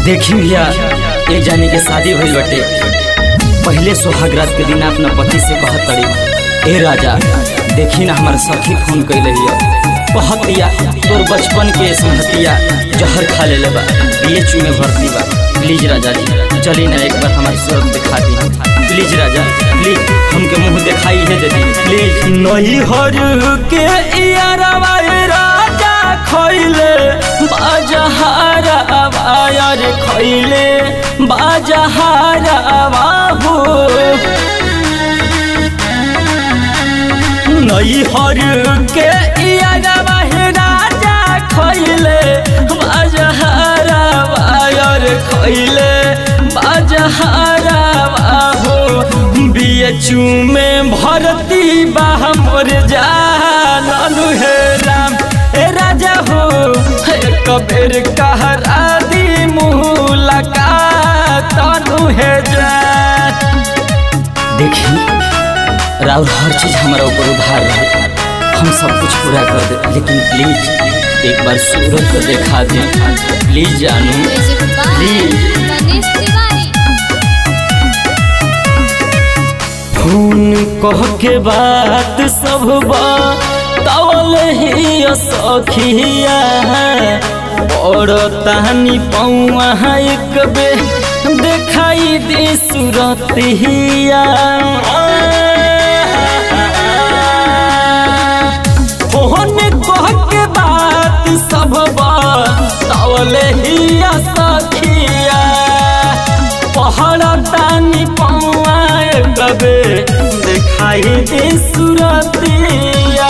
देखी भैया एक जानी के शादी भइल बटे। पहले सुहाग रात के दिन अपना पति से कहत तड़ी, ए राजा देखी ना हमार सखी फोन कैले हिया, कहतिया तोर बचपन के संगतिया जहर खा लेले बा, बीएचयू में भर्ती बा, प्लीज राजा जी चली ना एक बार हमारी सूरत दिखा दी, प्लीज राजा प्लीज हमके मुंह दिखाई है दे दी प्लीज। नहीं हर के यारवा राजा खइले बाजहारा वायर खइले बाजहारा बाबू, नहीं हर के यारवा राजा खइले बाजहारा वायर खइले बाजहारा बाबू, बीएचयू में भर्ती बा मोर जानू हे राम। ए राजा हो कबीर कहरा दी मुलाकात तनु है जान। देखी राउर हर चीज हमारा ऊपर उधार रहे, हम सब कुछ पूरा कर दे, लेकिन प्लीज एक बार सूरत को दिखा दे प्लीज जानू प्लीज। फोन कह के बात सब बतावल ही सखिया, और तानी पौआ एक बे देखाई दे सूरतिया। फोन कह के बात सब बतावल ही सखिया, पहड़ तानी पौआ कबे दिखाई दे सूरतिया।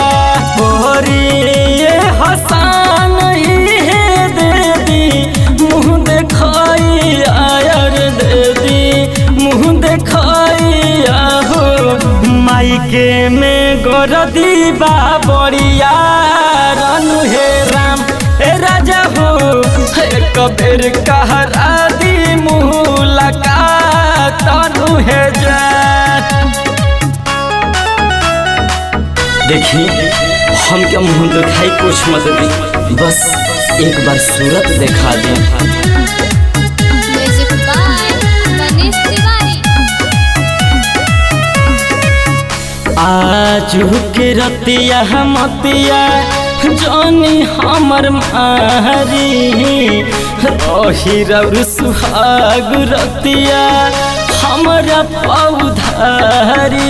हसान ही दे दी मुँह दिखाई आयर दे दी मुँह दिखाई आहो, मायके में गोरदी बा बड़िया रनु हे राम। ए राजा हो कबीर कहरा दी मुलाकात तनु है जान। देखी हम क्या मुँह दिखाई कुछ मत दी, बस एक बार सूरत दिखा दे। आज के रतिया मतिया जानी हमर मारी, रही रौर सुहाग रतिया हमरा पौधारी।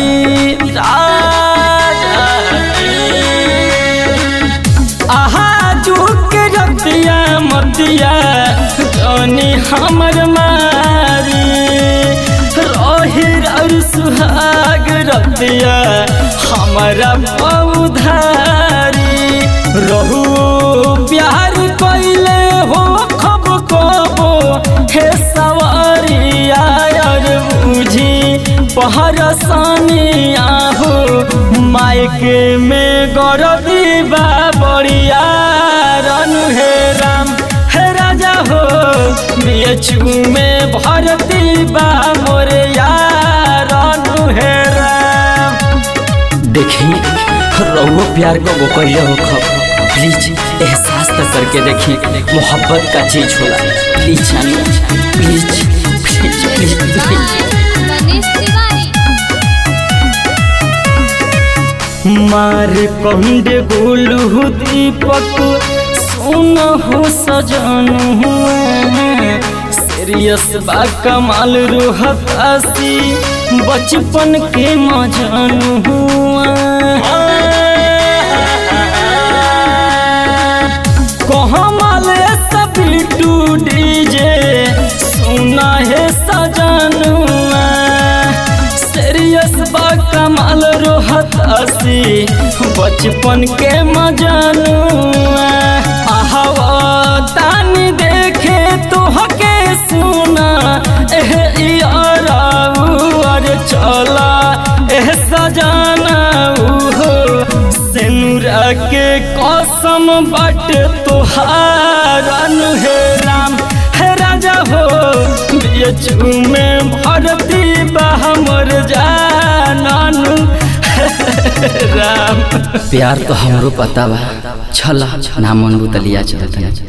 रतिया मतिया जानी हमर मारी, रही रौर सुहाग रतिया हमारा पौधारी। रहू प्यार कैले हो खब कबो हे सवारी आयर बुझी पहरसानिया हो, मायके में गरदी बा बड़िया रनु हे राम। हे राजा हो बीएचयू में भर्ती बा मोर यारनु हे राम। देखी रहुओ प्यार को वो कैले हो खब, प्लीज एहसास तो करके देखी मोहब्बत का चीज होला, प्लीज जानी प्लीज प्लीज प्लीज प्लीज। मार कंडे गोलू दीपक सुन हो सजनु, सीरियस बा कमाल रोहतासी बचपन के मजनू। कहमाल सब टू डीजे सुना है सजनु, सीरियस बा कमाल रोहतासी बचपन के मजनुआ। तानी देखे तो हके सुना एह यार चला एह सजाना हो, सिनुरा के कसम बट तोहारन हे राम। हे राजा हो बीएचयू में भर्ती बा हमर जानू राम। प्यार तो हमरो पता बा, छला ना मन बुतलिया चलत।